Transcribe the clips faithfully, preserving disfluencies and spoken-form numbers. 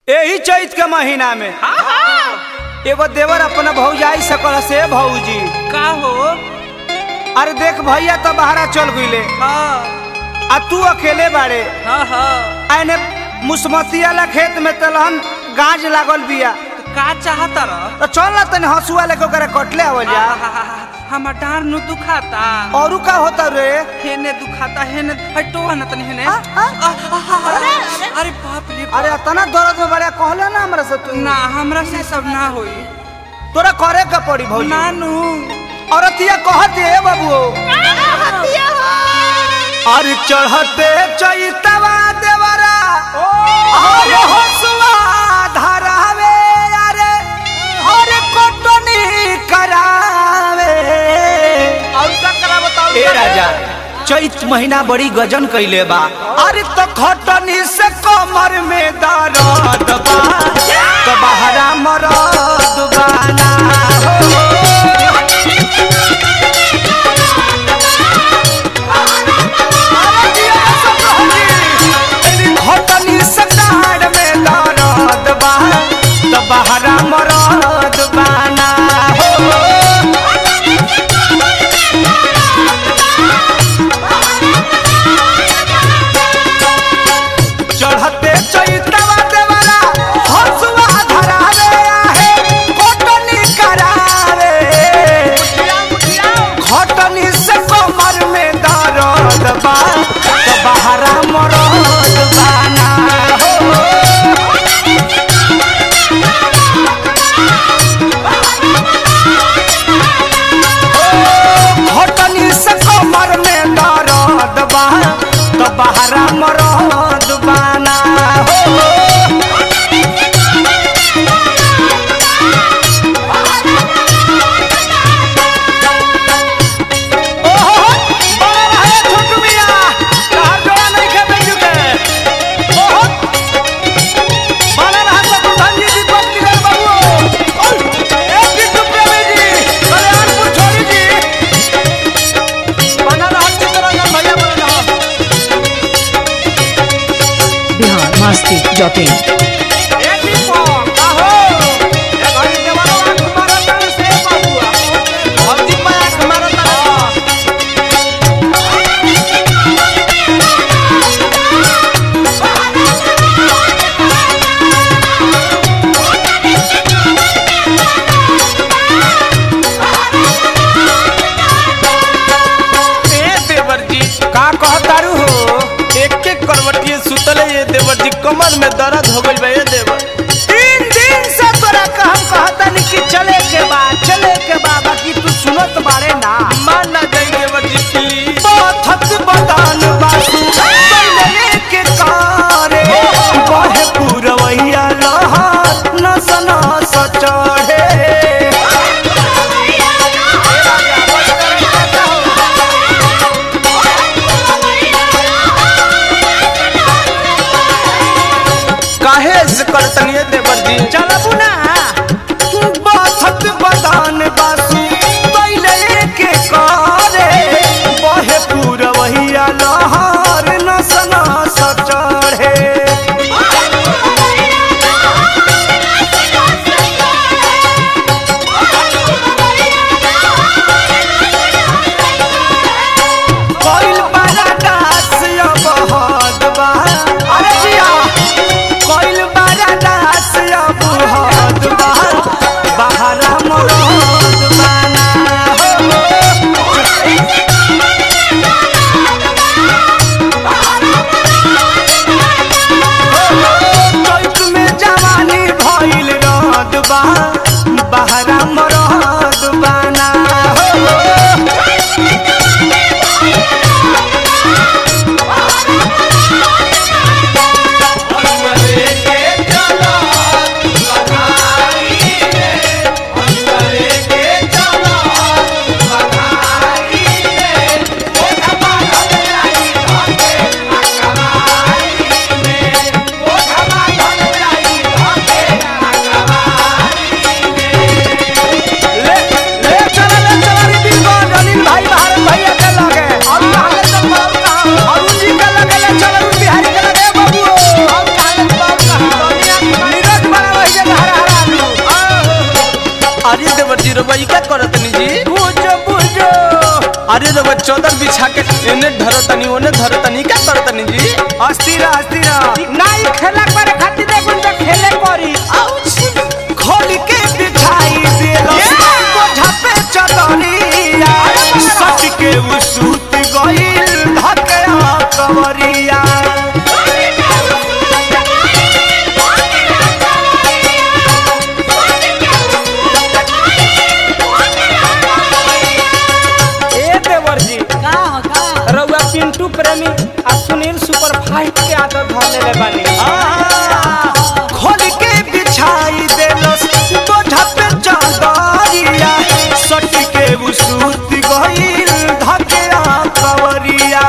यही चैत के महीना में एगो देवर अपना भौजाई सकल से भौजी का हो। अरे देख भैया तो बाहरा चल गईले आ तू अकेले बाड़े। हाँ हाँ आने मुसमती वाला खेत में तलहन गाज लागल बिया तो का चाहता रह तो चल ना तनी हंसुआ लेके ओकरे कटले आवल जा। हमर डार नु दुखाता औरू का होता रे हेने दुखाता हेने हटो ना तनी हेने। आ, आ, अरे बाप रे अरे इतना दर्द में बड़ा कहले ना हमरा से तू ना हमरा से सब ना होई तोरा करे का पड़ी भौजी। नानू औरतिया कहते है बाबू अरे चढ़ते चैतवा देवरा अरे हंसुआ धरावे अरे अरे कोटनी करावे और का करा बताओ ए राजा चैत महीना बड़ी गजन कइले बा। अरे तो खटनी से कमर में दर्द बा तो बहरा मरद बाना हो खटनी से डाढ़ में दर्द बा तो बहरा मरद बाना हो। चढ़ते चैतवा देवरा हंसुआ धरावे आहे कोटनी करावे खटनी से कमर में दर्द बा तो बहरा मरद बाना हो। खटनी से कमर में दर्द बा तो बहरा मरद बाना हो। मस्ती जॉकिंग कमर में दर्द हो गई बे देवर तीन दिन से तोरा कहम कहता नहीं कि चले के बाद चले के बाद बाकी तू सुनत बारे ना मान ना जाई देवर जी प्लीज बहुत बदान बासु पहले के कारे बहे पुरवैया लहर न सना सचढ़े करतनिए देवर जी चलबू ना बाथत बदान बासु पहले के कारे बहे पुरवैया लहर न सना सचढ़े कोइल बड़ा दास बहद बा अरे जिया कोइल बड़ा दास बहद बा बहरा मरद बाना हो। चैत में जवानी भइल रद बा बहरा मरद बाना हो। अरे रउआ चौदर बिछा के एने धरतनी ओने धरतनी का करतनी जी अस्थिर अस्थिर नाई खेला करे खातिर देखुन त खेले करी खोल के बिछाई देलो बोझा पे चदरिया सट के उसूत गइल धके कवरिया ए देवर जी का हो का रउआ पिंटू प्रेमी आ सुनील सुपर फाइट के आदत धले ले बानी खोल के बिछाई देलो बोझा पे चदरिया सट के उसूत गइल धके कवरिया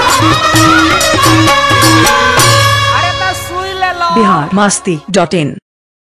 बिहार मस्ती डॉट इन।